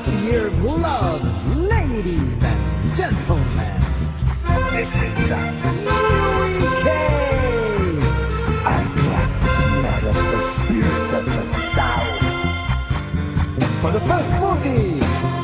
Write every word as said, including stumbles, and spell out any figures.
fasten your gloves, ladies and gentlemen. This is the Louis K. I'm Black Matter, the spirit of the South. For the first movie,